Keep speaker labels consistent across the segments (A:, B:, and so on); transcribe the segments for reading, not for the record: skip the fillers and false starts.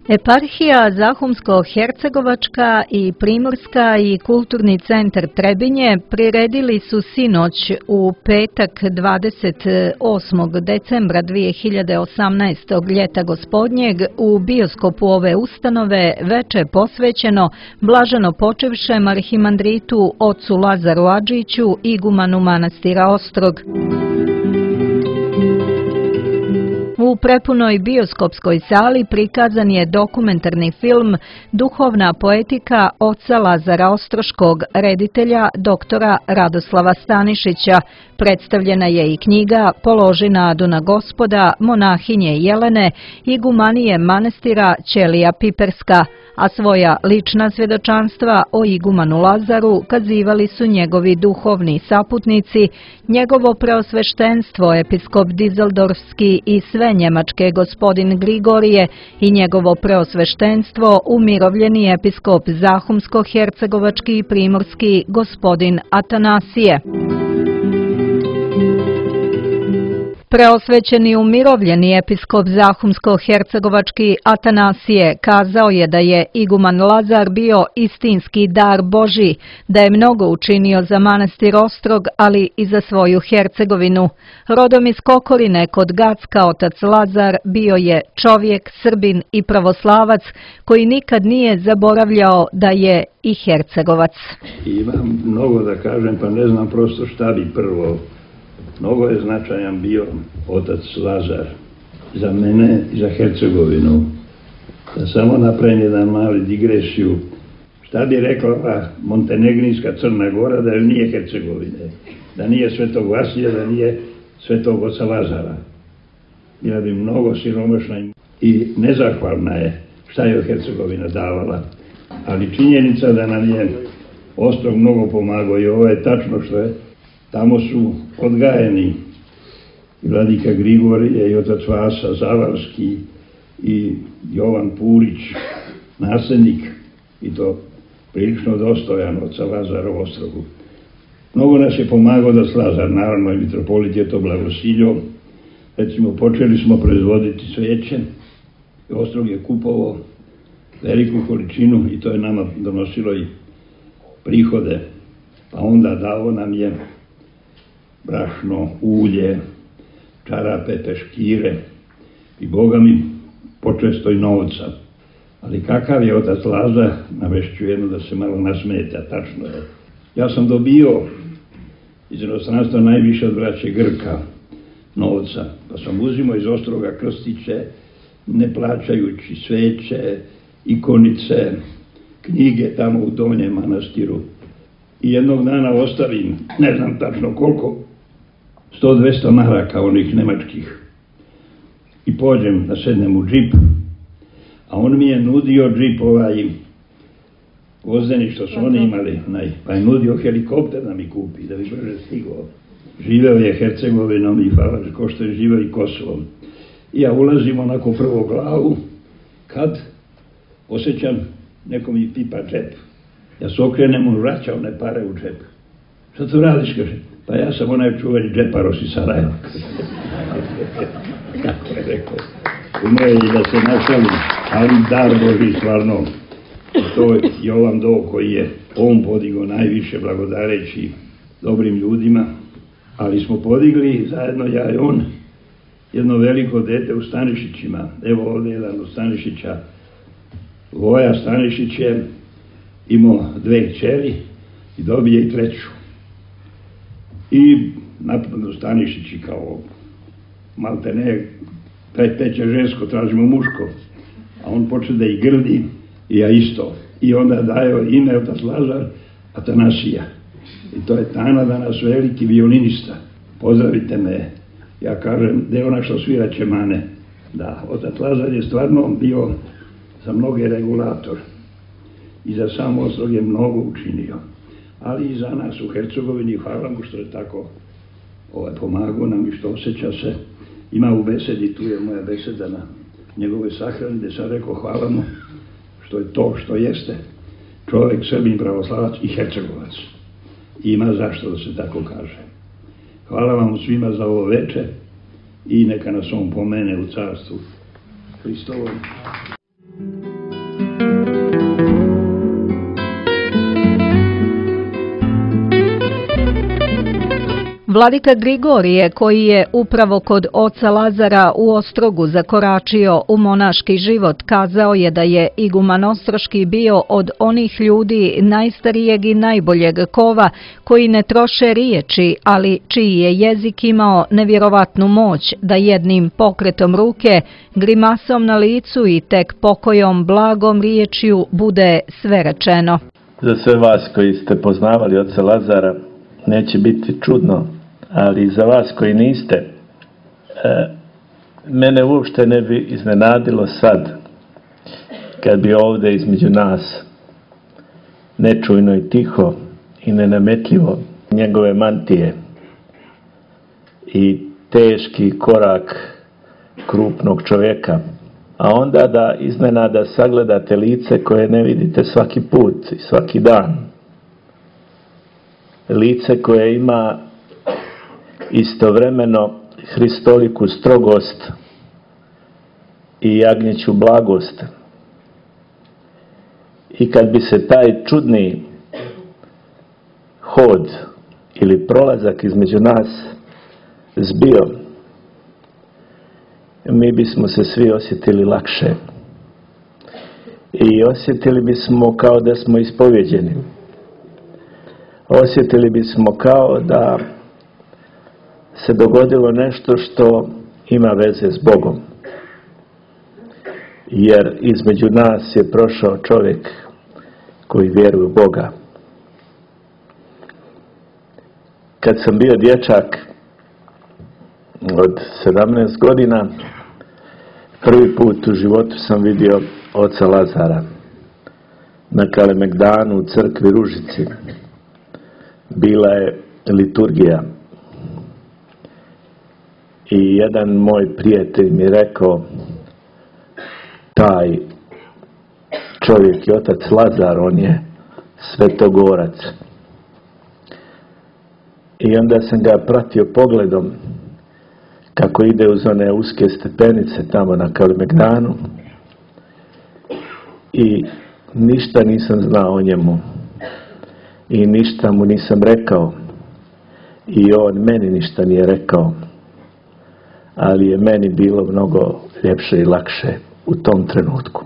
A: Eparhija Zahumsko-Hercegovačka i Primorska i Kulturni centar Trebinje priredili su sinoć u petak 28. decembra 2018. ljeta gospodnjeg u bioskopu ove ustanove veče posvećeno blaženopočevšem arhimandritu ocu Lazaru Adžiću, igumanu manastira Ostrog. U prepunoj bioskopskoj sali prikazan je dokumentarni film Duhovna poetika oca Lazara Ostroškog, reditelja doktora Radoslava Stanišića. Predstavljena je i knjiga Položi nadu na Gospoda, monahinje Jelene, igumanije manastira Ćelija Piperska, a svoja lična svjedočanstva o igumanu Lazaru kazivali su njegovi duhovni saputnici, njegovo preosveštenstvo episkop Dizeldorfski i sve njemačke gospodin Grigorije i njegovo preosveštenstvo umirovljeni episkop Zahumsko-Hercegovački i Primorski gospodin Atanasije. Preosvećeni umirovljeni episkop Zahumsko-Hercegovački Atanasije kazao je da je iguman Lazar bio istinski dar Božji, da je mnogo učinio za manastir Ostrog, ali i za svoju Hercegovinu. Rodom iz Kokorine kod Gacka otac Lazar bio je čovjek, Srbin i pravoslavac koji nikad nije zaboravljao da je i Hercegovac.
B: Imam mnogo da kažem, pa ne znam prosto šta bi prvo. Mnogo je značajan bio otac Lazar za mene i za Hercegovinu. Da samo napravim jedan mali digresiju. Šta bi rekla Montenegrinska Crna Gora da nije Hercegovine, da nije Svetog Vasilija, da nije Svetog oca Lazara. Bila bi mnogo siromašna i nezahvalna je šta je Hercegovina davala. Ali činjenica da nam je Ostrog mnogo pomagao i ovo je tačno što je. Tamo su odgajeni i vladika Grigorije i otac Vasa Zavarski i Jovan Purić, nasljednik, i to prilično dostojan oca Lazara u Ostrogu. Mnogo nas je pomagao da Lazar, naravno i mitropolit je to blagosilio. Recimo, počeli smo proizvoditi sveće, Ostrog je kupovao veliku količinu i to je nama donosilo i prihode, pa onda dao nam je brašno, ulje, čarape, peškire i Boga mi počesto i novca. Ali kakav je otac Lazar, navešću jedno da se malo nasmete, tačno je. Ja sam dobio iz inostranstva najviše od braće Grka novca, pa sam uzimao iz Ostroga krstiće, ne plaćajući sveće, ikonice, knjige tamo u Donjem manastiru. I jednog dana ostavim, ne znam tačno koliko, 100-200 maraka onih nemačkih. I pođem da sednem u džip, a on mi je nudio džip vozdeni što su oni imali, pa je nudio helikopter da mi kupi, da bi brže stigao. Živeo je Hercegovinom i hvala ko što je živeo i Kosovom. I ja ulazim onako prvo glavu, kad osjećam neko mi pipa džep. Ja se okrenem, on vraća one pare u džep. Šta tu radiš, kaže? Pa ja sam onaj čuveni džeparos iz Sarajeva. Kako je rekao. Umeo je da se našalim, ali dar Božji stvarno. To je Jovan Do koji je on podigao najviše blagodareći dobrim ljudima, ali smo podigli zajedno ja i on jedno veliko dete u Stanišićima. Evo ovdje jedan od Stanišića, Voja Stanišić je imao 2 kćeri i dobije i 3. I napadno Stanišići kao malte ne, peće žensko, tražimo muško. A on počne da ih grdi i ja isto. I onda daje ime otac Lazar Atanasija. I to je Tana danas veliki violinista. Pozdravite me. Ja kažem, gde je ona što svira čemane? Da, otac Lazar je stvarno bio za mnoge regulator. I za sam Ostrog je mnogo učinio. Ali i za nas u Hercegovini, hvala mu što je tako pomagao nam i što osjeća se. Ima u besedi, tu je moja beseda na njegove sahrani, gde sam rekao hvala mu što je to što jeste. Čovjek, Srbin, pravoslavac i Hercegovac. I ima zašto da se tako kaže. Hvala vam svima za ovo veče i neka nas on pomene u carstvu Hristovom.
A: Vladika Grigorije, koji je upravo kod oca Lazara u Ostrogu zakoračio u monaški život, kazao je da je iguman Ostroški bio od onih ljudi najstarijeg i najboljeg kova koji ne troše riječi, ali čiji je jezik imao nevjerovatnu moć da jednim pokretom ruke, grimasom na licu i tek pokojom blagom riječju bude sve rečeno.
C: Za sve vas koji ste poznavali oca Lazara neće biti čudno, ali za vas koji niste, mene uopšte ne bi iznenadilo sad kad bi ovdje između nas nečujno i tiho i nenametljivo njegove mantije i teški korak krupnog čovjeka, a onda da iznenada sagledate lice koje ne vidite svaki put i svaki dan. Lice koje ima istovremeno hristoliku strogost i jagnjeću blagost. I kad bi se taj čudni hod ili prolazak između nas zbio, mi bismo se svi osjetili lakše i osjetili bismo kao da smo ispovjeđeni. Osjetili bismo kao da se dogodilo nešto što ima veze s Bogom, jer između nas je prošao čovjek koji vjeruje u Boga. Kad sam bio dječak od 17 godina, prvi put u životu sam vidio oca Lazara na Kalemegdanu u crkvi Ružici. Bila je liturgija i jedan moj prijatelj mi rekao, taj čovjek je otac Lazar, on je svetogorac. I onda sam ga pratio pogledom kako ide uz one uske stepenice tamo na Kalemegdanu i ništa nisam znao o njemu i ništa mu nisam rekao i on meni ništa nije rekao, ali je meni bilo mnogo ljepše i lakše u tom trenutku.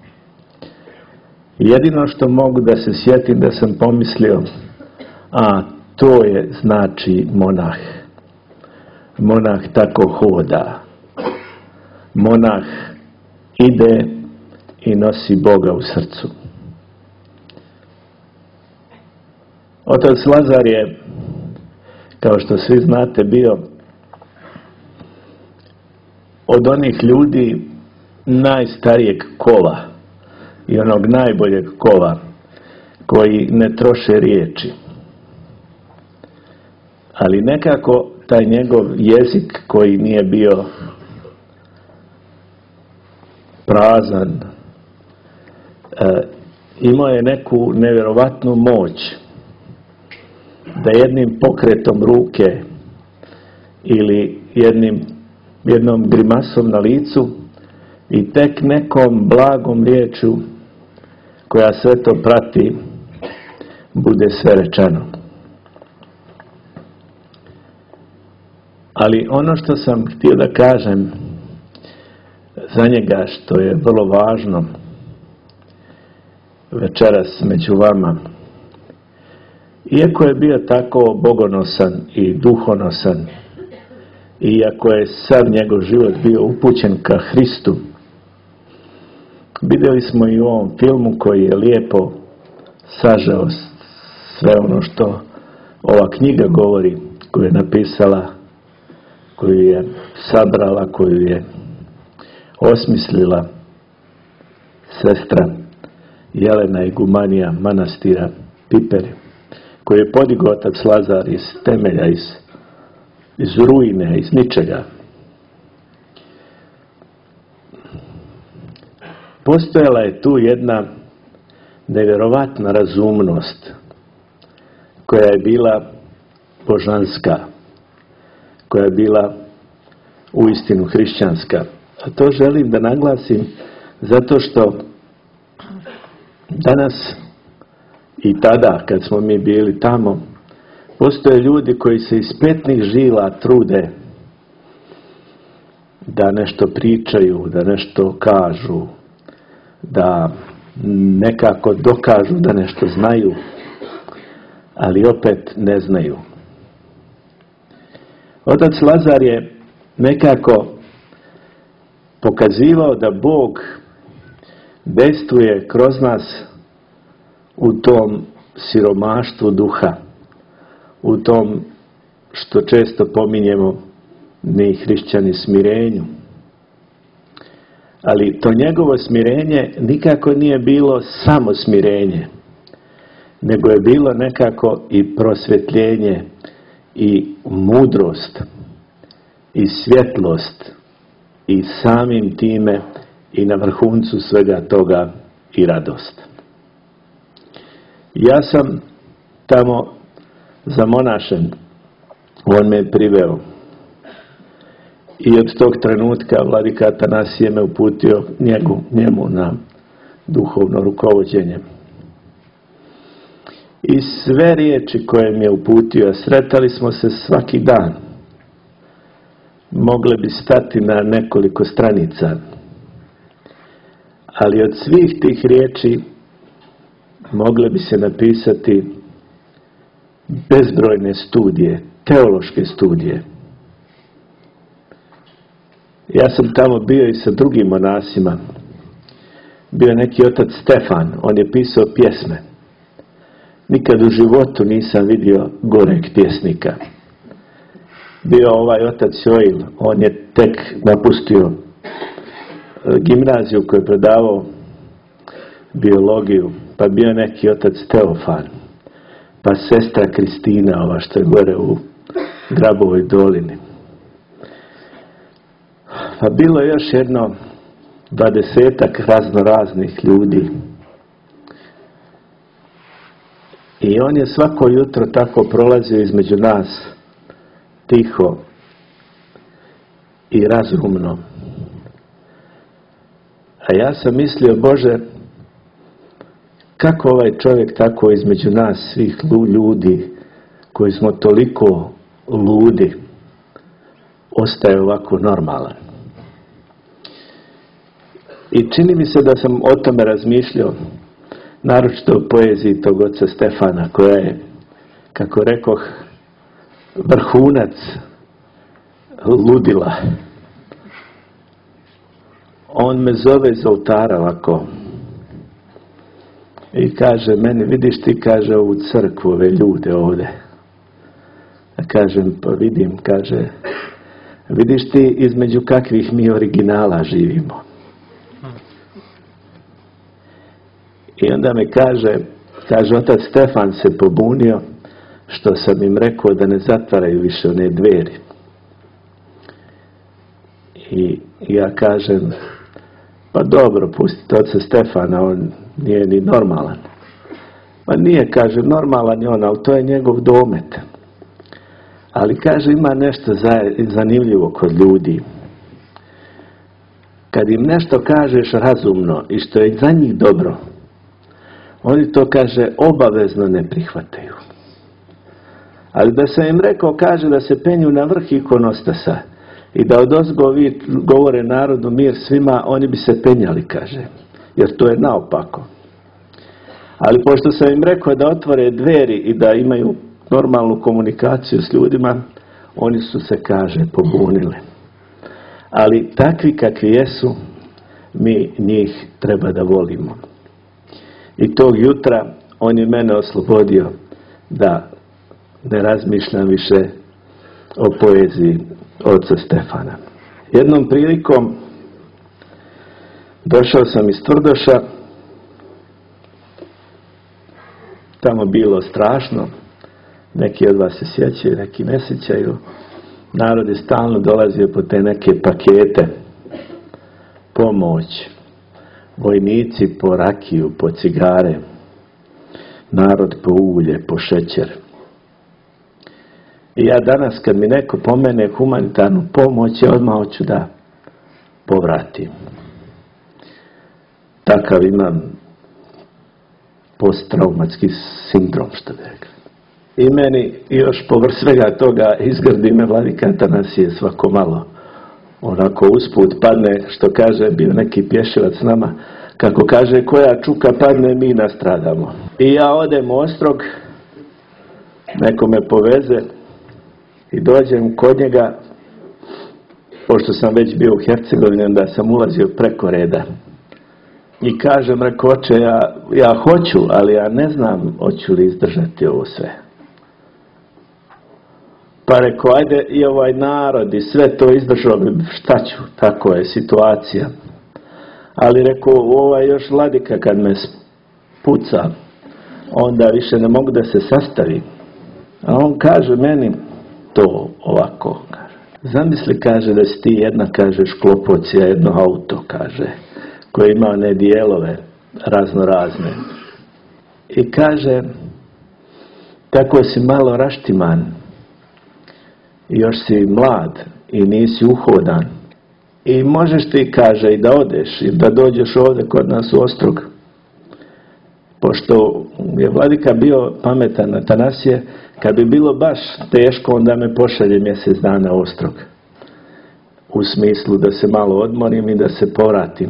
C: Jedino što mogu da se sjetim da sam pomislio, a to je znači monah. Monah tako hoda. Monah ide i nosi Boga u srcu. Otac Lazar je, kao što svi znate, bio od onih ljudi najstarijeg kova i onog najboljeg kova koji ne troše riječi. Ali nekako taj njegov jezik koji nije bio prazan, imao je neku nevjerovatnu moć da jednim pokretom ruke ili jednom grimasom na licu i tek nekom blagom riječju koja sve to prati bude sve rečeno. Ali ono što sam htio da kažem za njega, što je vrlo važno večeras među vama, iako je bio tako bogonosan i duhonosan, iako je sav njegov život bio upućen ka Hristu, vidjeli smo i u ovom filmu koji je lijepo sažeo sve ono što ova knjiga govori, koju je napisala, koju je sabrala, koju je osmislila sestra Jelena igumanija manastira Piperi, koju je podigao otac Lazar iz temelja, iz rujne, iz ničega. Postojala je tu jedna nevjerovatna razumnost koja je bila božanska, koja je bila uistinu hrišćanska. A to želim da naglasim zato što danas i tada kad smo mi bili tamo, Postoje ljudi koji se iz petnih žila trude da nešto pričaju, da nešto kažu, da nekako dokažu da nešto znaju, ali opet ne znaju. Otac Lazar je nekako pokazivao da Bog dejstvuje kroz nas u tom siromaštvu duha, u tom što često pominjemo mi hrišćani smirenju. Ali to njegovo smirenje nikako nije bilo samo smirenje, nego je bilo nekako i prosvjetljenje i mudrost i svjetlost i samim time i na vrhuncu svega toga i radost. Ja sam tamo zamonašen, on me priveo i od tog trenutka vladika Atanasije me uputio njemu na duhovno rukovođenje. I sve riječi koje mi je uputio, sretali smo se svaki dan, mogle bi stati na nekoliko stranica, ali od svih tih riječi mogle bi se napisati bezbrojne studije, teološke studije. Ja sam tamo bio i sa drugim monasima. Bio je neki otac Stefan, on je pisao pjesme. Nikad u životu nisam vidio goreg pjesnika. Bio ovaj otac Joil, on je tek napustio gimnaziju koju je predavao biologiju, pa bio neki otac Teofan, pa sestra Kristina, ova što je gore u Grabovoj dolini. Pa bilo je još jedno 20-ak raznoraznih ljudi. I on je svako jutro tako prolazio između nas, tiho i razumno. A ja sam mislio, Bože, kako ovaj čovjek tako između nas svih ljudi, koji smo toliko ludi, ostaje ovako normalan. I čini mi se da sam o tome razmišljao, naročito o poeziji tog oca Stefana, koja je, kako rekoh, vrhunac ludila. On me zove iz oltara ovako i kaže meni, vidiš ti, kaže, ovu crkvu, ove ljude ovdje. A kažem, pa vidim, kaže, vidiš ti između kakvih mi originala živimo. I onda me kaže, otac Stefan se pobunio što sam im rekao da ne zatvaraju više one dveri. I ja kažem, pa dobro, pustite oca Stefana, on nije ni normalan. Pa nije, kaže, normalan je on, ali to je njegov domet. Ali, kaže, ima nešto zanimljivo kod ljudi. Kad im nešto kažeš razumno i što je za njih dobro, oni to, kaže, obavezno ne prihvataju. Ali da sam im rekao, kaže, da se penju na vrh ikonostasa i da odozgo govore narodu mir svima, oni bi se penjali, kaže, jer to je naopako. Ali pošto sam im rekao da otvore dveri i da imaju normalnu komunikaciju s ljudima, oni su se, kaže, pobunili. Ali takvi kakvi jesu, mi njih treba da volimo. I tog jutra on je mene oslobodio da ne razmišljam više o poeziji oca Stefana. Jednom prilikom došao sam iz Tvrdoša, tamo bilo strašno, neki od vas se sjećaju, neki ne sjećaju. Narod je stalno dolazio po te neke pakete, pomoć, vojnici po rakiju, po cigare, narod po ulje, po šećer. I ja danas kad mi neko pomene humanitarnu pomoć, ja odmah hoću da povratim. Takav imam posttraumatski sindrom, što bi rekli. I meni još povrh svega toga izgrdi me vladika Atanasije svako malo. Onako usput padne, što kaže, bio neki pješivac s nama, kako kaže, koja čuka padne, mi nastradamo. I ja odem u Ostrog, neko me poveze i dođem kod njega, pošto sam već bio u Hercegovini, onda sam ulazio preko reda. I kažem, reko, oče, ja hoću, ali ja ne znam hoću li izdržati ovo sve. Pa reko, ajde i ovaj narod i sve to izdržao bi, šta ću, tako je situacija. Ali reko, još vladika kad me puca, onda više ne mogu da se sastavim. A on kaže meni to ovako, kaže. Zamisli, kaže, da si ti jedna, kaže, šklopocija, jedno auto, kaže, koje ima one dijelove razno razne. I kaže, tako si malo raštiman i još si mlad i nisi uhodan. I možeš ti, kaže, i da odeš i da dođeš ovdje kod nas u Ostrog. Pošto je vladika bio pametan Atanasije, kad bi bilo baš teško, onda me pošalje mjesec dana u Ostrog. U smislu da se malo odmorim i da se povratim.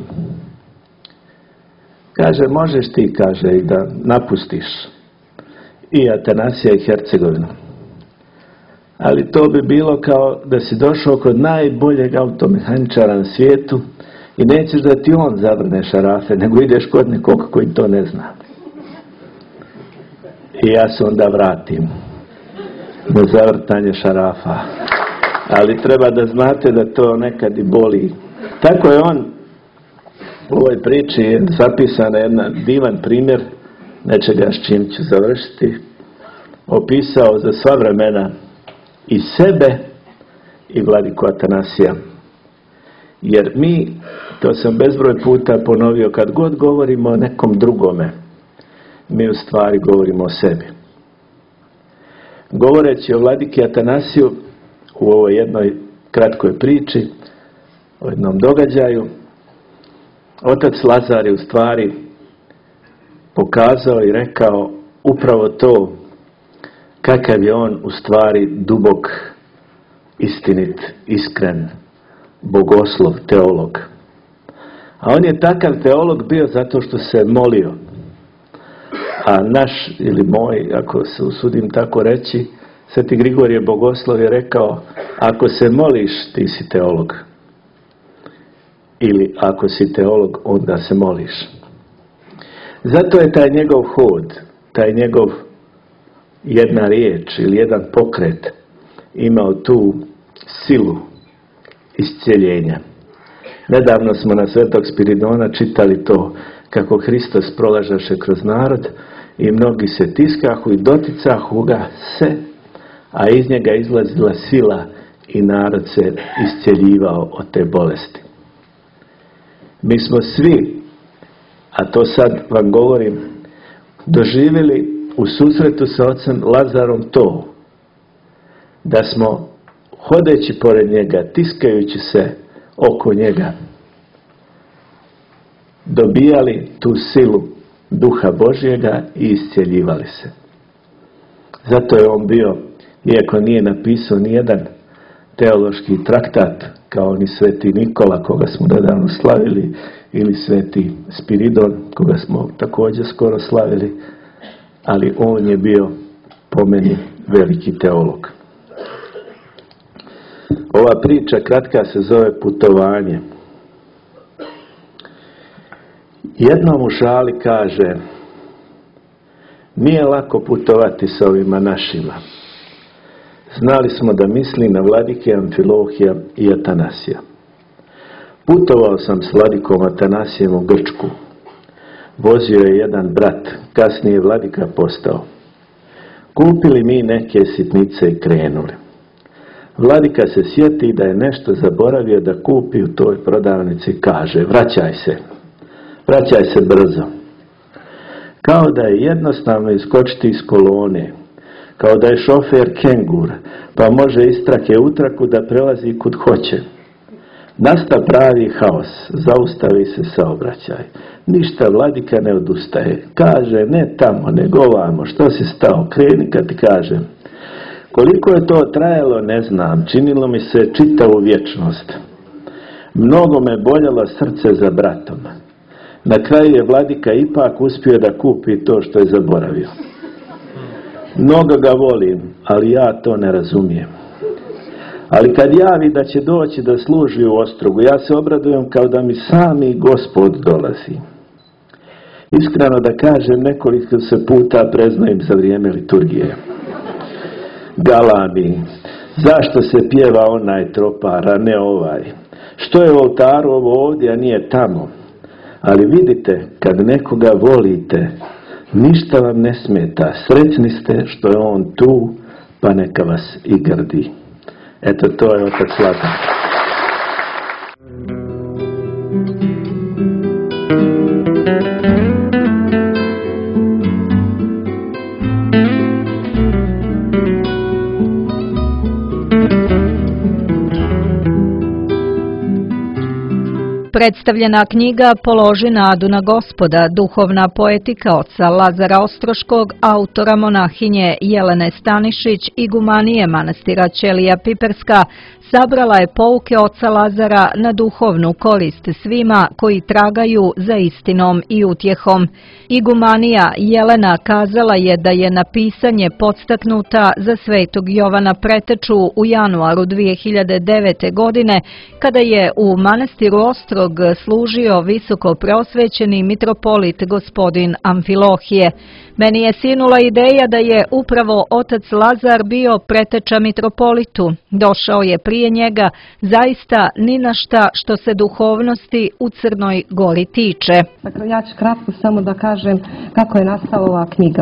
C: Kaže, možeš ti, kaže, i da napustiš i Atanasija i Hercegovinu. Ali to bi bilo kao da si došao kod najboljeg automehaničara na svijetu i nećeš da ti on zavrne šarafe, nego ideš kod nekog koji to ne zna. I ja se onda vratim na zavrtanje šarafa. Ali treba da znate da to nekad i boli. Tako je on, u ovoj priči je zapisana jedan divan primjer nečega s čim ću završiti, opisao za sva vremena i sebe i vladiku Atanasija. Jer mi, to sam bezbroj puta ponovio, kad god govorimo o nekom drugome, mi u stvari govorimo o sebi. Govoreći o vladiki Atanasiju u ovoj jednoj kratkoj priči, o jednom događaju, otac Lazar je u stvari pokazao i rekao upravo to, kakav je on u stvari dubok, istinit, iskren, bogoslov, teolog. A on je takav teolog bio zato što se molio. A naš, ili moj, ako se usudim tako reći, Sveti Grigorije Bogoslov je rekao, ako se moliš, ti si teolog. Ili ako si teolog, onda se moliš. Zato je taj njegov hod, taj njegov jedna riječ ili jedan pokret imao tu silu iscjeljenja. Nedavno smo na Svetog Spiridona čitali to kako Hristos prolažaše kroz narod i mnogi se tiskahu i doticahu ga se, a iz njega izlazila sila i narod se iscjeljivao od te bolesti. Mi smo svi, a to sad vam govorim, doživjeli u susretu sa ocem Lazarom to, da smo hodeći pored njega, tiskajući se oko njega, dobijali tu silu Duha Božjega i iscjeljivali se. Zato je on bio, iako nije napisao nijedan teološki traktat, kao ni Sveti Nikola, koga smo nedavno slavili, ili Sveti Spiridon, koga smo također skoro slavili, ali on je bio po meni veliki teolog. Ova priča kratka se zove Putovanje. Jednom u šali kaže, nije lako putovati sa ovima našima. Znali smo da misli na vladike Amfilohija i Atanasija. Putovao sam s vladikom Atanasijem u Grčku. Vozio je jedan brat, kasnije vladika postao. Kupili mi neke sitnice i krenuli. Vladika se sjeti da je nešto zaboravio da kupi u toj prodavnici, kaže, vraćaj se brzo. Kao da je jednostavno iskočiti iz kolone, kao da je šofer kengur, pa može iz trake u traku da prelazi kud hoće. Nasta pravi haos, zaustavi se saobraćaj. Ništa vladika ne odustaje. Kaže, ne tamo, nego ovamo, što si stao, kreni kad ti kažem. Koliko je to trajalo, ne znam, činilo mi se čitavu vječnost. Mnogo me boljelo srce za bratom. Na kraju je vladika ipak uspio da kupi to što je zaboravio. Mnogo ga volim, ali ja to ne razumijem. Ali kad javi da će doći da služi u Ostrogu, ja se obradujem kao da mi sami Gospod dolazi. Iskreno da kažem, nekoliko se puta preznojim za vrijeme liturgije. Galami, zašto se pjeva onaj tropar, a ne ovaj? Što je u oltaru ovo ovdje, a nije tamo? Ali vidite, kad nekoga volite, ništa vam ne smeta. Sretni ste što je on tu, pa neka vas i grdi. Eto, to je otac Lazar.
A: Predstavljena knjiga Položi nadu na Gospoda, duhovna poetika oca Lazara Ostroškog, autora monahinje Jelene Stanišić, igumanije manastira Ćelija Piperska, sabrala je pouke oca Lazara na duhovnu korist svima koji tragaju za istinom i utjehom. Igumanija Jelena kazala je da je na pisanje podstaknuta za svetog Jovana Preteču u januaru 2009. godine, kada je u manastiru Ostrog služio visoko preosvećeni mitropolit gospodin Amfilohije. Meni je sinula ideja da je upravo otac Lazar bio preteča mitropolitu. Došao je prije njega zaista ni na šta što se duhovnosti u Crnoj Gori tiče.
D: Dakle, ja ću kratko samo da kažem kako je nastala ova knjiga.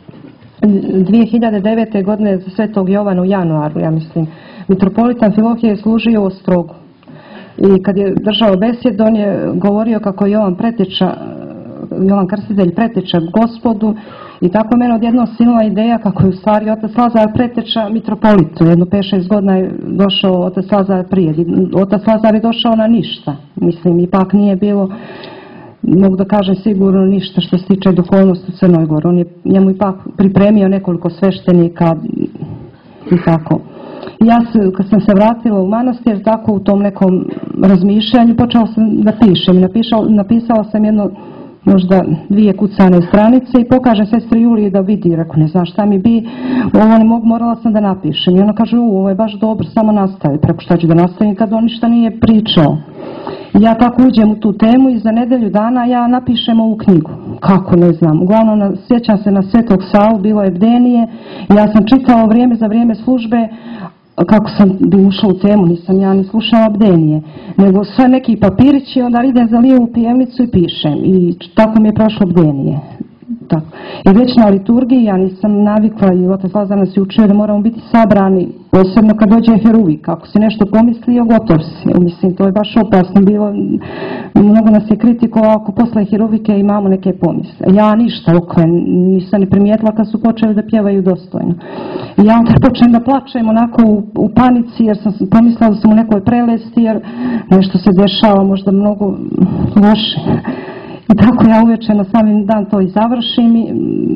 D: 2009. godine za svetog Jovana u januaru, ja mislim, mitropolit Amfilohije je služio u Ostrogu. I kad je držao besjed, on je govorio kako je Jovan Krstitelj preteča Gospodu, i tako mene odjednom sinula ideja kako je u stvari otac Lazar preteča mitropolitu. Jedno 5-6 godina je došao otac Lazar prije. Otac Lazar je došao na ništa. Mislim, ipak nije bilo, mogu da kažem sigurno, ništa što se tiče duhovnosti u Crnoj Gori. On je njemu ipak pripremio nekoliko sveštenika i tako. Ja kad sam se vratila u manastir, tako u tom nekom razmišljanju, počela sam da pišem. Napisala sam jedno, možda 2 kucane stranice i pokažem sestri Juliji da vidi. Rekao, ne znam šta mi bi, ovo ne mogu, morala sam da napišem. I ona kaže, ovo je baš dobro, samo nastavi. Preko šta ću da nastavim kad on ništa nije pričao. I ja tako uđem u tu temu i za nedelju dana ja napišem ovu knjigu. Kako, ne znam. Uglavnom, sjećam se na Svetog Savu, bilo je bdenije. Ja sam čitala za vrijeme službe, kako sam bi ušla u temu, nisam ja ni slušala bdenije, nego sve neki papirići, onda idem za lijevu pijevnicu i pišem. I tako mi je prošlo bdenije. Tako. I već na liturgiji ja nisam navikla, i otac Lazar nas je učio da moramo biti sabrani, posebno kad dođe heruvik. Ako si nešto pomislio, gotov si. Mislim, to je baš opasno bilo. Mnogo nas je kritikovao ako posle heruvike imamo neke pomisle. Ja ništa, nisam ni primijetila kad su počeli da pjevaju dostojno. I ja onda počnem da plačem onako u panici, jer sam pomislila da sam u nekoj prelesti, jer nešto se dešava možda mnogo loše. I tako ja uveče na sami dan to i završim i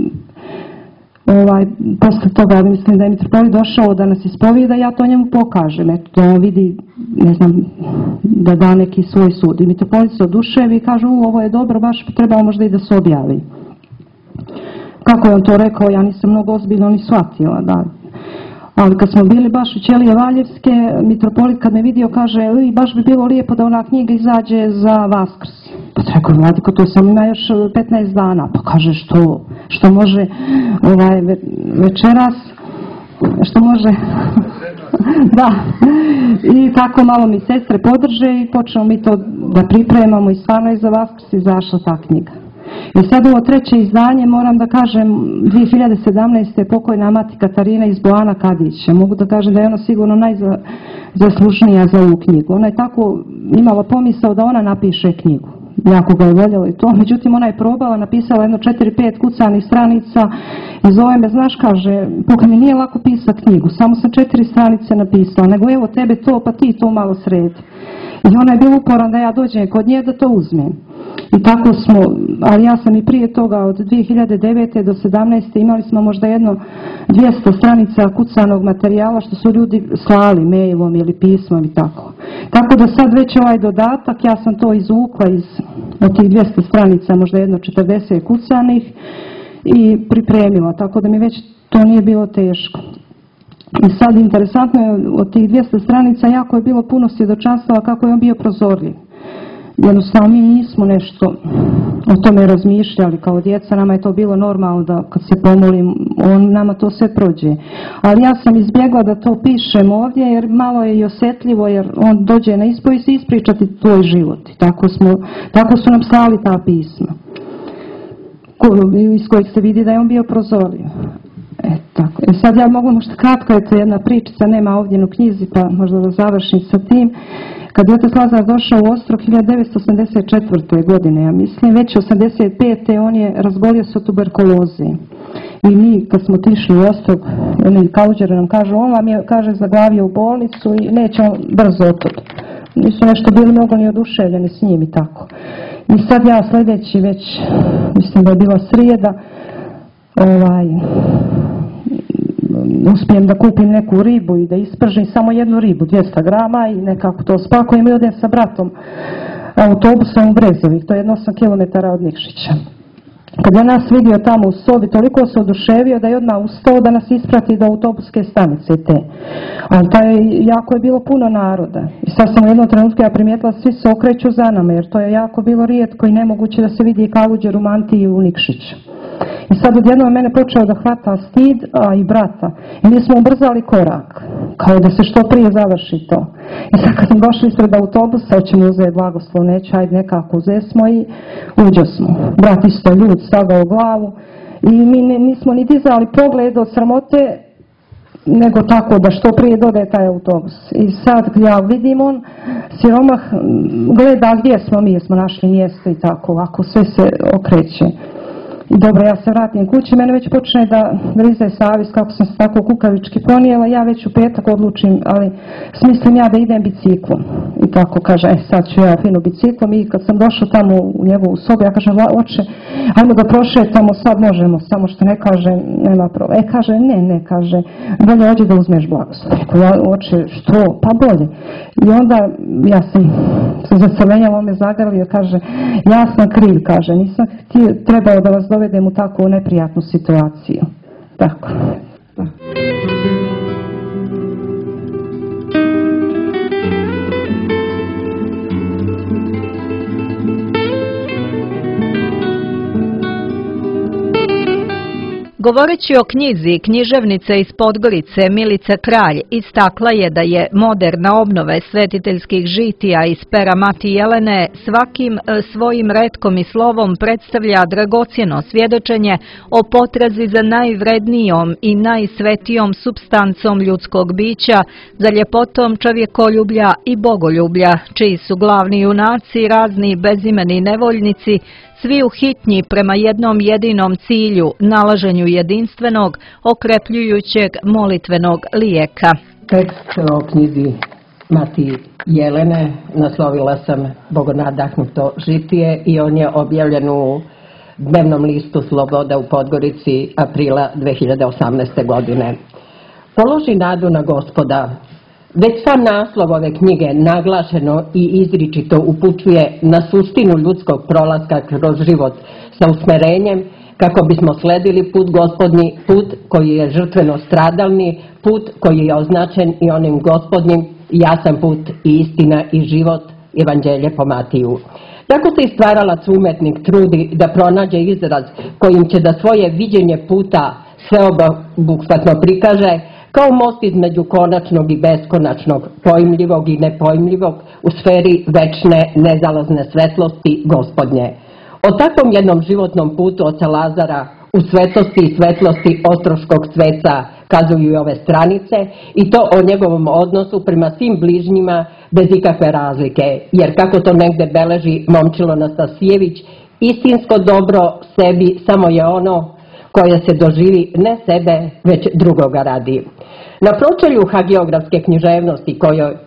D: posle toga mislim da je mitropolit došao da nas ispovijeda, ja to njemu pokažem, eto, da on vidi, ne znam, da da neki svoj sud. I mitropolit se oduševi i kaže, ovo je dobro, baš trebalo možda i da se objavi. Kako je on to rekao, ja nisam mnogo ozbiljno ni shvatila, da. Ali kad smo bili baš u Ćelije Valjevske, mitropolit kad me vidio kaže, baš bi bilo lijepo da ona knjiga izađe za Vaskrs. Pa rekao, Vladiko, to sam ima još 15 dana. Pa kaže, što može večeras, što može, da. I tako malo mi sestre podrže i počnemo mi to da pripremamo i stvarno je za Vaskrs izašla ta knjiga. I sad ovo 3. izdanje, moram da kažem, 2017. je pokojna mati Katarina iz Boana Kadića. Mogu da kažem da je ona sigurno najzaslužnija za ovu knjigu. Ona je tako imala pomisao da ona napiše knjigu. Jako ga je voljela i to. Međutim, ona je probala, napisala jedno 4-5 kucanih stranica i zove me, znaš, kaže, pokaj mi nije lako pisati knjigu, samo sam 4 stranice napisala, nego evo tebe to, pa ti to malo sredi. I ona je bila uporan da ja dođem kod nje da to uzmem. I tako smo, ali ja sam i prije toga od 2009. do 2017. imali smo možda 200 stranica kucanog materijala što su ljudi slali mailom ili pismom i tako. Tako da sad već ovaj dodatak, ja sam to izvukla od tih 200 stranica, možda 40 kucanih i pripremila, tako da mi već to nije bilo teško. I sad interesantno je, od tih 200 stranica jako je bilo puno svjedočanstava kako je on bio prozorljiv. Jednostavno mi nismo nešto o tome razmišljali kao djeca, nama je to bilo normalno da kad se pomolim, nama to sve prođe. Ali ja sam izbjegla da to pišem ovdje jer malo je i osjetljivo, jer on dođe na ispovijest ispričati tvoj život. Tako su nam slali ta pisma iz kojih se vidi da je on bio prozorljiv. Tako. Sad ja mogu možda kratko, eto jedna pričica, nema ovdje u knjizi, pa možda da završim sa tim. Kad je otac Lazar došao u Ostrog 1984. godine, ja mislim, već 1985. on je razbolio se od tuberkuloze. I mi, kad smo otišli u Ostrog, oni kauđeri nam kažu, on vam je, kaže, zaglavio u bolnicu i neće on brzo otud. Nisu nešto bili mnogo ni oduševljeni s njim i tako. I sad ja sljedeći već, mislim da je bila srijeda, uspijem da kupim neku ribu i da ispržim samo jednu ribu, 200 grama i nekako to spakujem i odem sa bratom autobusom u Brezovih, to je 8 km od Nikšića. Kad je nas vidio tamo u sobi, toliko se oduševio da je odmah ustao da nas isprati do autobuske stanice te. Ali jako je bilo puno naroda. I sad sam u jednom trenutku ja primijetila svi se okreću za nama, jer to je jako bilo rijetko i nemoguće da se vidi Kaluđer u mantiji u Nikšiću. I sad odjednom mene počeo da hvata stid, a i brata. I mi smo ubrzali korak, kao da se što prije završi to. I sad kad smo došli ispred autobusa, hoćemo uzeti blagoslov, neću, ajde nekako uzesmo i uđo smo. Brat isto ljud, sagao glavu i mi nismo ni dizali pogled od sramote, nego tako da što prije dode taj autobus. I sad ja vidim on, siromah gleda gdje smo mi, smo našli mjesto i tako, ovako sve se okreće. I dobro, ja se vratim kući, mene već počne da grize savjest kako sam se tako kukavički ponijela, ja već u petak odlučim, ali smislim ja da idem biciklom. I tako kaže, sad ću ja fino biciklom i kad sam došla tamo u njegovu sobu, ja kažem, oče, ajmo da prošetamo, sad možemo, samo što ne kaže, nema problema. Kaže, ne, kaže, bolje ođe da uzmeš blagoslov. Rekao, oče, što? Pa bolje. I onda ja sam se zacrvenjala, on me zagrlio, kaže, ja sam kriv, kaže, nisam trebao da vas dovedem u takvu neprijatnu situaciju. Tako.
A: Govoreći o knjizi Književnice iz Podgorice, Milica Kralj istakla je da je moderna obnove svetiteljskih žitija iz pera Mati Jelene svakim svojim retkom i slovom predstavlja dragocjeno svjedočenje o potrazi za najvrednijom i najsvetijom supstancom ljudskog bića, za ljepotom čovjekoljublja i bogoljublja, čiji su glavni junaci razni bezimeni nevoljnici, svi uhitnji prema jednom jedinom cilju, nalaženju jedinstvenog, okrepljujućeg molitvenog lijeka.
E: Tekst o knjizi Mati Jelene naslovila sam Bogonadahnuto žitije i on je objavljen u dnevnom listu Sloboda u Podgorici aprila 2018. godine. Položi nadu na Gospoda. Već sam naslov ove knjige naglašeno i izričito upućuje na suštinu ljudskog prolaska kroz život sa usmjerenjem kako bismo sledili put Gospodnji, put koji je žrtveno stradalni, put koji je označen i onim Gospodnjim, jasan put i istina i život, Evanđelje po Matiju. Tako se i stvaralac umetnik trudi da pronađe izraz kojim će da svoje viđenje puta sveobuhvatno prikaže, kao most između konačnog i beskonačnog, pojmljivog i nepojmljivog, u sferi večne, nezalazne svetlosti Gospodnje. O takvom jednom životnom putu oca Lazara u svetosti i svetlosti ostroškog sveca kazuju i ove stranice, i to o njegovom odnosu prema svim bližnjima bez ikakve razlike, jer kako to negde beleži Momčilo Nastasijević, istinsko dobro sebi samo je ono koje se doživi ne sebe, već drugoga radi. Na pročelju hagiografske književnosti, kojoj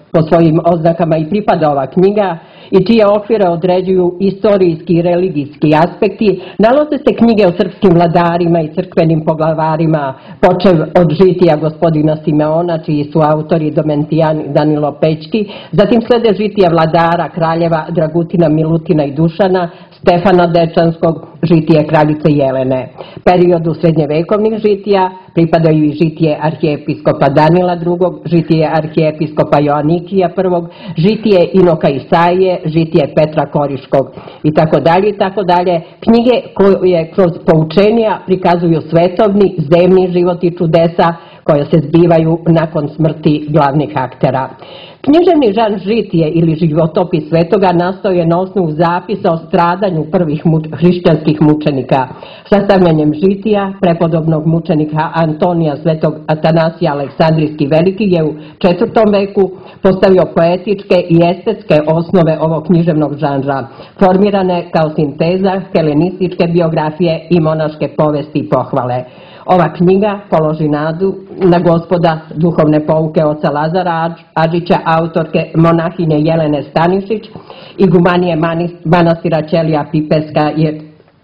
E: po svojim oznakama i pripada ova knjiga i čije okvire određuju istorijski i religijski aspekti, nalaze se knjige o srpskim vladarima i crkvenim poglavarima, počev od žitija gospodina Simeona, čiji su autori Domentijan i Danilo Pećki, zatim slede žitija vladara, kraljeva Dragutina, Milutina i Dušana, Stefana Dečanskog, žitije kraljice Jelene. Periodu srednjevekovnih žitija pripadaju i žitije arhijepiskopa Danila II, žitije arhijepiskopa Joanikija I, žitije Inoka Isaije, žitije Petra Koriškog i tako dalje. Knjige koje kroz poučenja prikazuju svetovni, zemni život i čudesa koje se zbivaju nakon smrti glavnih aktera. Književni žanr žitije ili životopis svetoga nastao je na osnovu zapisa o stradanju prvih hrišćanskih mučenika. Sastavljanjem žitija prepodobnog mučenika Antonija Svetog Atanasija Aleksandrijski Veliki je u IV. Veku postavio poetičke i estetske osnove ovog književnog žanra, formirane kao sinteza helenističke biografije i monaške povesti i pohvale. Ova knjiga položi nadu na Gospoda, duhovne pouke oca Lazara Adžića, autorke monahinje Jelene Stanišić, igumanije manastira Ćelija Piperska je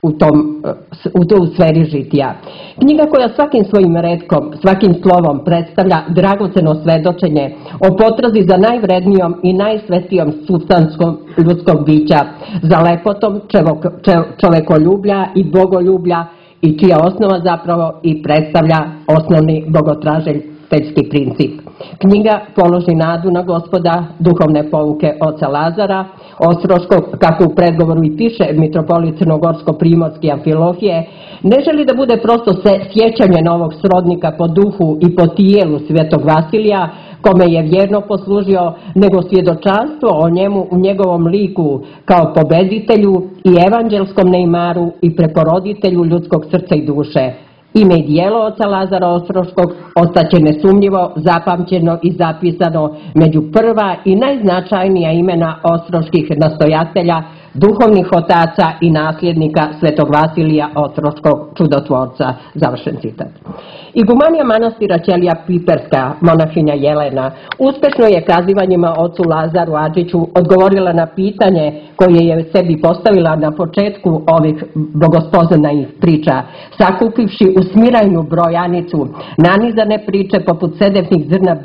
E: u sferi žitija. Knjiga koja svakim svojim retkom, svakim slovom predstavlja dragoceno svedočenje o potrazi za najvrednijom i najsvetijom supstancom ljudskog bića, za lepotom čovekoljublja i bogoljublja, i čija osnova zapravo i predstavlja osnovni bogotražiteljski princip. Knjiga položi nadu na Gospoda, duhovne pouke oca Lazara Ostroškog, kako u predgovoru i piše mitropolit Crnogorsko-primorski Amfilohije, ne želi da bude prosto sjećanje novog srodnika po duhu i po tijelu svetog Vasilija, kome je vjerno poslužio, nego svjedočanstvo o njemu u njegovom liku kao pobeditelju i evanđelskom Neymaru i preporoditelju ljudskog srca i duše. Ime i dijelo oca Lazara Ostroškog ostaće nesumnjivo zapamćeno i zapisano među prva i najznačajnija imena ostroških nastojatelja, duhovnih otaca i nasljednika svetog Vasilija Ostroškog čudotvorca. Završen citat. Igumanija manastira Ćelija Piperska, monahinja Jelena, uspešno je kazivanjima ocu Lazaru Adžiću odgovorila na pitanje koje je sebi postavila na početku ovih bogospoznanih priča, sakupivši u smirajnu brojanicu nanizane priče poput sedefnih zrna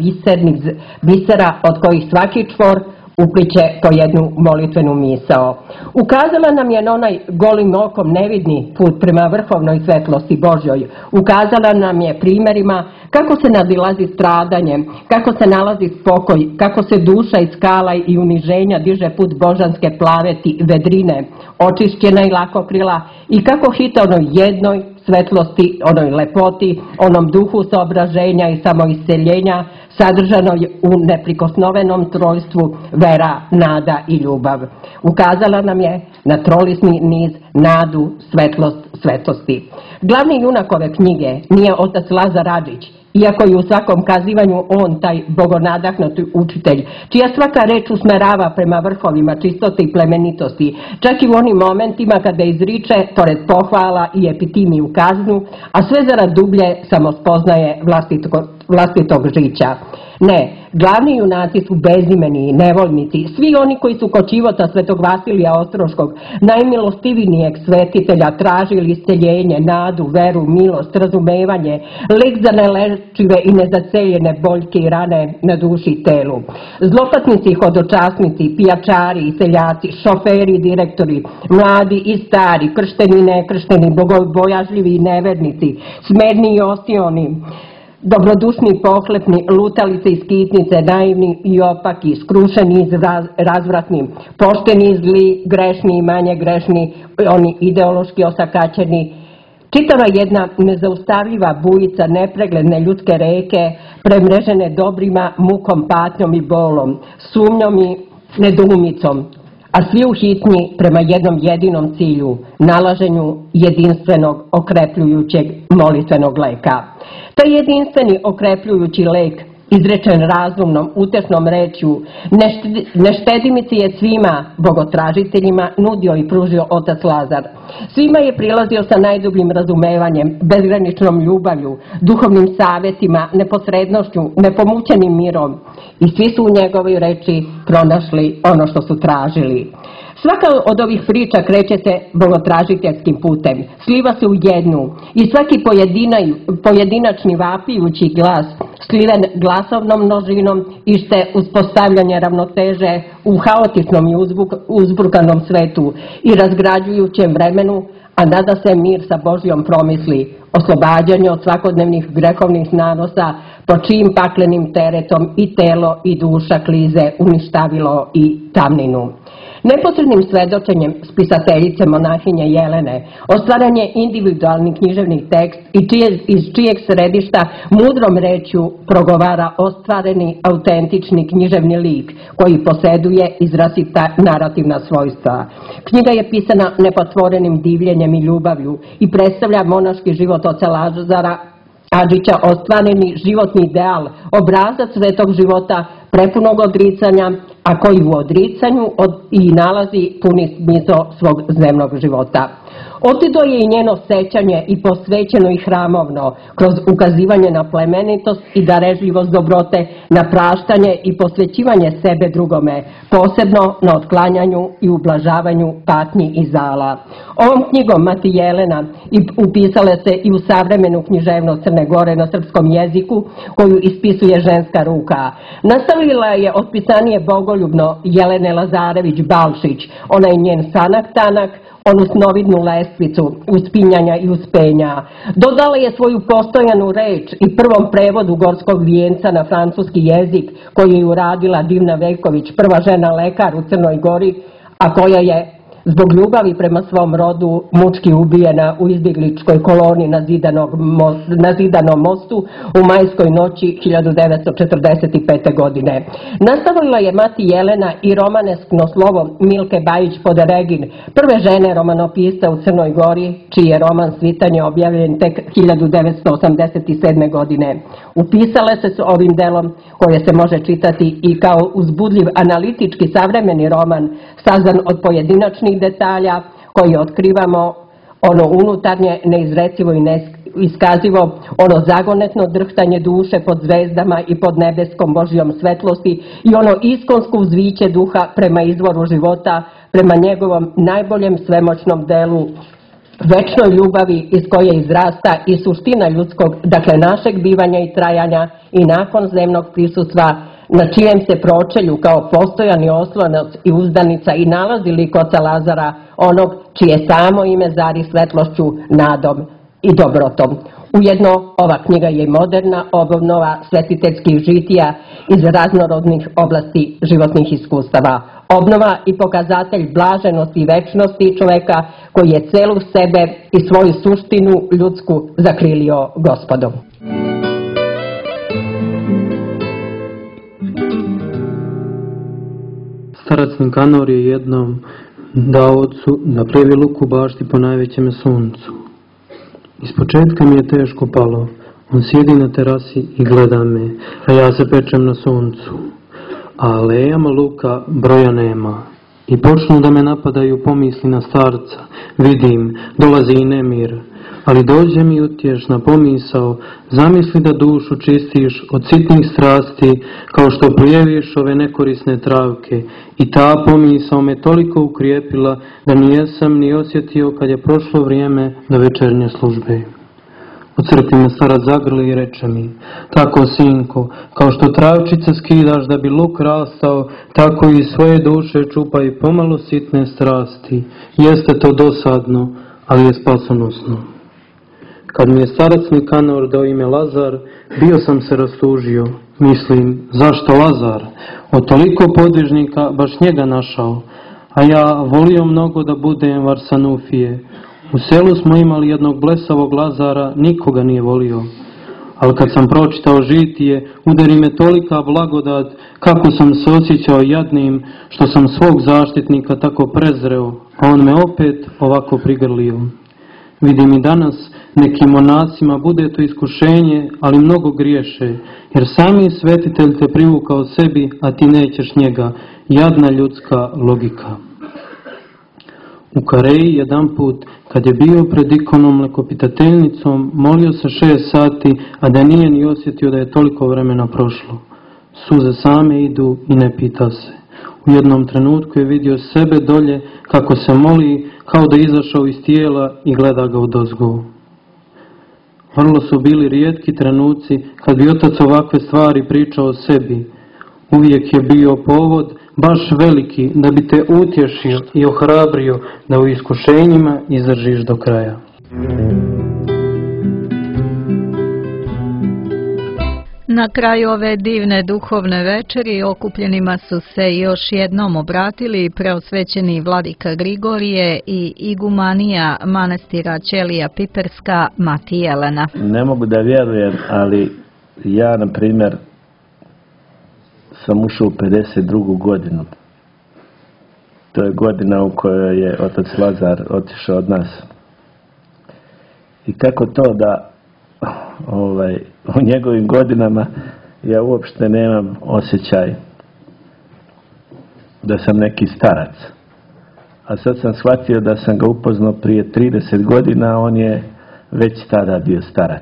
E: bisera od kojih svaki čvor upliće po jednu molitvenu misao. Ukazala nam je na onaj golim okom nevidni put prema vrhovnoj svetlosti Božjoj. Ukazala nam je primjerima kako se nadilazi stradanjem, kako se nalazi spokoj, kako se duša iz skala i uniženja diže put božanske plaveti vedrine, očišćena i lakokrila, i kako hita onoj jednoj svetlosti, onoj lepoti, onom duhu saobraženja i samoisceljenja, sadržanoj u neprikosnovenom trojstvu vera, nada i ljubav. Ukazala nam je na trolisni niz, nadu, svetlost, svetosti. Glavni junak ove knjige nije otac Lazar Adžić, iako je u svakom kazivanju on taj bogonadahnuti učitelj, čija svaka reč usmerava prema vrhovima čistote i plemenitosti, čak i u onim momentima kada izriče, pored pohvala i epitimiju kaznu, a sve zarad dublje samospoznaje vlastitog žića. Ne, glavni junaci su bezimeni, nevoljnici, svi oni koji su kod života svetog Vasilija Ostroškog, najmilostivijeg svetitelja, tražili isceljenje, nadu, veru, milost, razumevanje, lek za nelečive i nezaceljene boljke i rane na duši i telu. Zlopatnici, hodočasnici, pijačari i seljaci, šoferi i direktori, mladi i stari, kršteni i nekršteni, bogobojažljivi i nevernici, smerni i osioni, dobrodušni i pohlepni, lutalice i skitnice, naivni i opaki, skrušeni i razvratni, pošteni i zli, grešni i manje grešni, oni ideološki osakaćeni. Čitava jedna nezaustavljiva bujica nepregledne ljudske reke, premrežene dobrima, mukom, patnjom i bolom, sumnjom i nedoumicom, a svi u hitnji prema jednom jedinom cilju, nalaženju jedinstvenog okrepljujućeg molitvenog leka. Taj jedinstveni okrepljujući lek izrečen razumnom, utešnom rečju, ne štedi mi ti je svima bogotražiteljima nudio i pružio otac Lazar. Svima je prilazio sa najdubljim razumevanjem, bezgraničnom ljubavlju, duhovnim savjetima, neposrednošću, nepomućenim mirom i svi su u njegovoj reči pronašli ono što su tražili. Svaka od ovih priča kreće se bogotražiteljskim putem, sliva se u jednu i svaki pojedinačni vapijući glas, sliven glasovnom množinom, ište uspostavljanje ravnoteže u haotičnom i uzburkanom svetu i razgrađujućem vremenu, a nada se mir sa Božjom promisli, oslobađanje od svakodnevnih grehovnih nanosa, po čijim paklenim teretom i telo i duša klize uništavilo i tamninu. Neposrednim svedočenjem spisateljice monahinje Jelene ostvaren je individualni književni tekst i iz čijeg središta mudrom rečju progovara ostvareni autentični književni lik koji posjeduje izrazita narativna svojstva. Knjiga je pisana nepotvorenim divljenjem i ljubavlju i predstavlja monaški život oca Lazara Adžića, ostvareni životni ideal, obrazac svetog života prepunog odricanja, a koji u odricanju i nalazi puni smisao svog zemnog života. Otido je i njeno sećanje i posvećeno i hramovno, kroz ukazivanje na plemenitost i darežljivost dobrote, na praštanje i posvećivanje sebe drugome, posebno na otklanjanju i ublažavanju patnji i zala. Ovom knjigom mati Jelena upisale se i u savremenu književnost Crne Gore na srpskom jeziku, koju ispisuje ženska ruka. Nastavila je otpisanije bogoljubno Jelene Lazarević Balšić, onaj njen sanak tanak, onu snovidnu lestvicu uspinjanja i uspenja. Dodala je svoju postojanu reč i prvom prevodu Gorskog vijenca na francuski jezik, koju je uradila Divna Veljković, prva žena lekar u Crnoj Gori, a koja je zbog ljubavi prema svom rodu mučki ubijena u izbjegličkoj koloni na Zidanom mostu u majskoj noći 1945. godine. Nastavila je mati Jelena i romaneskno slovo Milke Bajić Poderegin, prve žene romanopisca u Crnoj Gori, čiji je roman Svitanje objavljen tek 1987. godine. Upisale se s ovim delom, koje se može čitati i kao uzbudljiv analitički savremeni roman, sazdan od pojedinačnih detalja koji otkrivamo ono unutarnje, neizrecivo i iskazivo, ono zagonetno drhtanje duše pod zvezdama i pod nebeskom Božjom svetlosti i ono iskonsko uzviće duha prema izvoru života, prema njegovom najboljem svemoćnom delu, večnoj ljubavi iz koje izrasta i suština ljudskog, dakle našeg bivanja i trajanja i nakon zemnog prisustva, na čijem se pročelju kao postojani oslonac i uzdanica i nalazi lik oca Lazara, onog čije samo ime zari svetlošću, nadom i dobrotom. Ujedno, ova knjiga je moderna obnova svetiteljskih žitija iz raznorodnih oblasti životnih iskustava. Obnova i pokazatelj blaženosti i večnosti čoveka koji je celu sebe i svoju suštinu ljudsku zakrilio Gospodom.
F: Starac Nikanor je jednom dao ocu da plevi luk u bašti po najvećem suncu. Ispočetka mi je teško palo. On sjedi na terasi i gleda me, a ja se pečem na suncu. A alejama luka broja nema. I počnu da me napadaju pomisli na starca. Vidim, dolazi i nemir. Ali dođe mi utješna pomisao, zamisli da dušu čistiš od sitnih strasti, kao što plijeviš ove nekorisne travke. I ta pomisao me toliko ukrijepila, da nijesam ni osjetio kad je prošlo vrijeme do večernje službe. Ocrti me starac zagrli i reče mi: tako, sinko, kao što travčice skidaš da bi luk rastao, tako i svoje duše čupaj pomalo sitne strasti. Jeste to dosadno, ali je spasonosno. Kad mi je starac Nikanor dao ime Lazar, bio sam se rastužio. Mislim, zašto Lazar? Od toliko podvižnika baš njega našao. A ja volio mnogo da budem Varsanufije. U selu smo imali jednog blesavog Lazara, nikoga nije volio. Ali kad sam pročitao žitije, udari me tolika blagodat, kako sam se osjećao jadnim, što sam svog zaštitnika tako prezreo, a on me opet ovako prigrlio. Vidim i danas Nekim monasima bude to iskušenje, ali mnogo griješe, jer sami svetitelj te privukao sebi, a ti nećeš njega. Jadna ljudska logika. U Kareji jedan put, kad je bio pred ikonom mlekopitateljnicom, molio se 6 sati, a da nije ni osjetio da je toliko vremena prošlo. Suze same idu i ne pita se. U jednom trenutku je vidio sebe dolje kako se moli, kao da je izašao iz tijela i gleda ga odozgo. Vrlo su bili rijetki trenuci kad bi otac ovakve stvari pričao o sebi. Uvijek je bio povod baš veliki da bi te utješio i ohrabrio da u iskušenjima izdržiš do kraja.
A: Na kraju ove divne duhovne večeri okupljenima su se još jednom obratili preosvećeni vladika Grigorije i igumanija manastira Ćelija Piperska mati Jelena.
C: Ne mogu da vjerujem, ali ja, na primjer, sam ušao u 52. godinu. To je godina u kojoj je otac Lazar otišao od nas. I kako to da u njegovim godinama ja uopšte nemam osjećaj da sam neki starac. A sad sam shvatio da sam ga upoznao prije 30 godina, a on je već tada bio starac.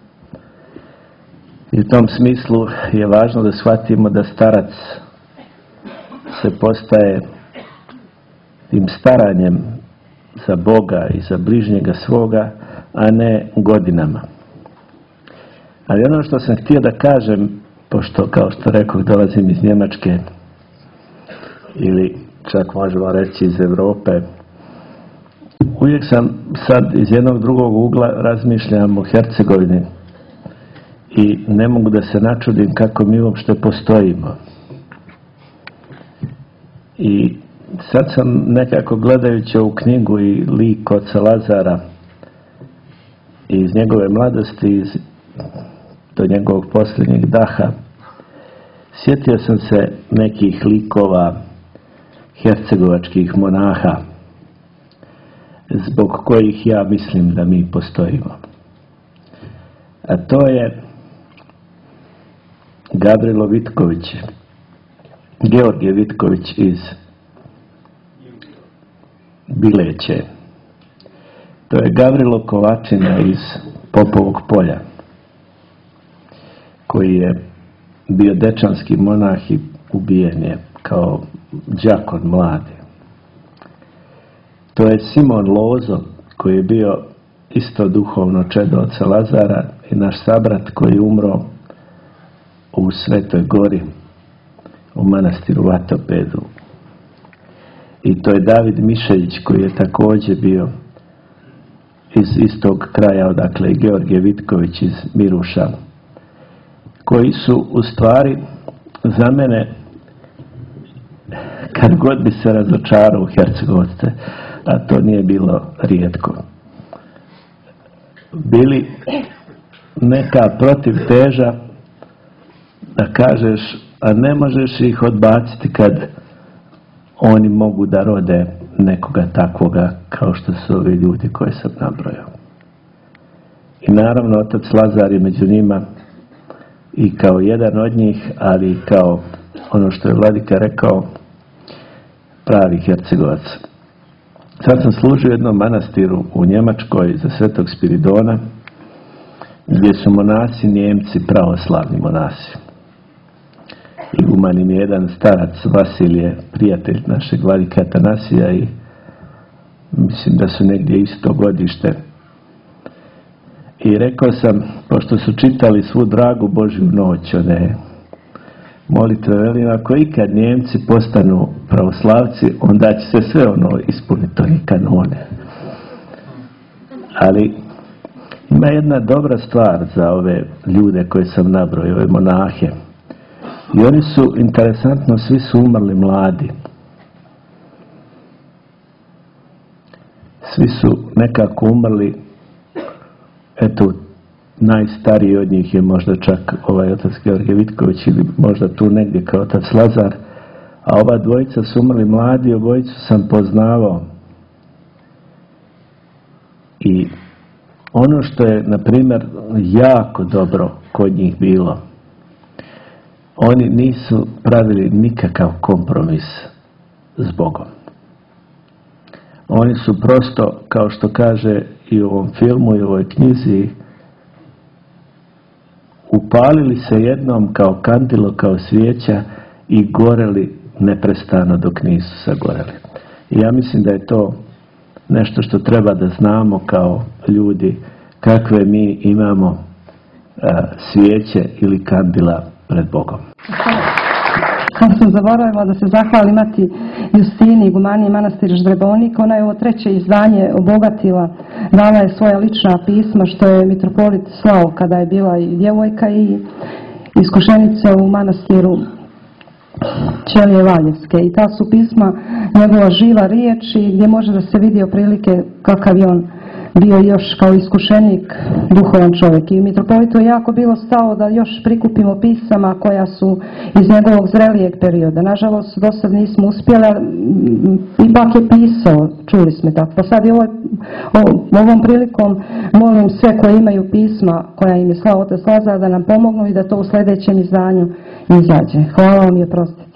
C: I u tom smislu je važno da shvatimo da starac se postaje tim staranjem za Boga i za bližnjega svoga, a ne godinama. Ali ono što sam htio da kažem, pošto, kao što rekoh, dolazim iz Njemačke ili čak možemo reći iz Europe, uvijek sam sad iz jednog drugog ugla razmišljam o Hercegovini i ne mogu da se načudim kako mi uopšte postojimo. I sad sam nekako gledajući ovu knjigu i lik oca Lazara iz njegove mladosti, do njegovog posljednjeg daha, sjetio sam se nekih likova hercegovačkih monaha zbog kojih ja mislim da mi postojimo. A to je Gavrilo Vitković, Georgije Vitković iz Bileće. To je Gavrilo Kovačina iz Popovog polja, koji je bio dečanski monah i ubijen je kao đakon mladi. To je Simon Lozo, koji je bio isto duhovno čedo oca Lazara i naš sabrat koji je umro u Svetoj Gori, u manastiru Vatopedu. I to je David Mišeljić, koji je također bio iz istog kraja odakle i Georgije Vitković iz Miruša, koji su u stvari za mene, kad god bi se razočarao u Hercegovce, a to nije bilo rijetko, bili neka protivteža da kažeš, a ne možeš ih odbaciti kad oni mogu da rode nekoga takvoga kao što su ovi ljudi koje sam nabrojao. I naravno otac Lazar je među njima i kao jedan od njih, ali i kao ono što je vladika rekao, pravi Hercegovac. Sad sam služio u jednom manastiru u Njemačkoj za Svetog Spiridona, gdje su monasi Njemci pravoslavni monasi. Iguman im je jedan starac, Vasilije, prijatelj našeg vladika Atanasija, i mislim da su negdje isto godište. I rekao sam, pošto su čitali svu dragu Božju noć, one molitve, velim, ako ikad Njemci postanu pravoslavci, onda će se sve ono ispuniti, oni kanone. Ali ima jedna dobra stvar za ove ljude koje sam nabrojio, ove monahe. I oni su, interesantno, svi su umrli mladi. Svi su nekako umrli, eto, najstariji od njih je možda čak ovaj otac Georgije Vitković ili možda tu negdje kao otac Lazar, a ova dvojica su umrli mladi, obojicu sam poznavao. I Ono što je, na primjer, jako dobro kod njih bilo, oni nisu pravili nikakav kompromis s Bogom. Oni su prosto, kao što kaže i u ovom filmu i u ovoj knjizi, upalili se jednom kao kandilo, kao svijeća i goreli neprestano dok nisu sagoreli. I ja mislim da je to nešto što treba da znamo kao ljudi, kakve mi imamo svijeće ili kandila pred Bogom.
D: Samo sam zaboravila da se zahvali mati Justini, igumaniji manastira Ždrebonik. Ona je ovo 3. izdanje obogatila, dala je svoja lična pisma što je mitropolit slao kada je bila i djevojka i iskušenica u manastiru Ćelije Valjevske. I ta su pisma njegova živa riječ i gdje može da se vidi otprilike kakav je on bio još kao iskušenik, duhovan čovjek. I mitropolitu je jako bilo stalo da još prikupimo pisama koja su iz njegovog zrelijeg perioda. Nažalost, do sad nismo uspjeli, ipak je pisao, čuli smo tako. Pa sad i ovom prilikom molim sve koji imaju pisma koja im je slao otac Lazar da nam pomognu i da to u sljedećem izdanju izađe. Hvala vam i oprostite.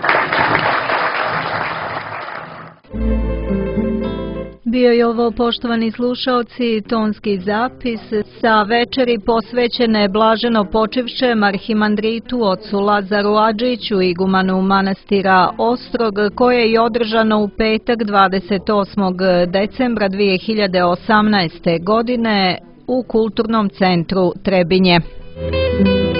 A: Bio je ovo, poštovani slušaoci, tonski zapis sa večeri posvećene blaženo počivšem arhimandritu ocu Lazaru Adžiću, igumanu manastira Ostrog, koje je održano u petak 28. decembra 2018. godine u Kulturnom centru Trebinje.